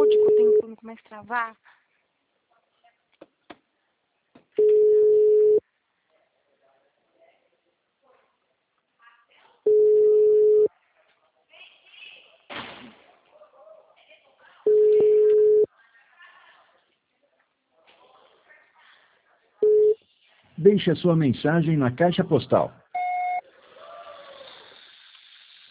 ajude, que eu tenho quando começa a travar. Deixe a sua mensagem na caixa postal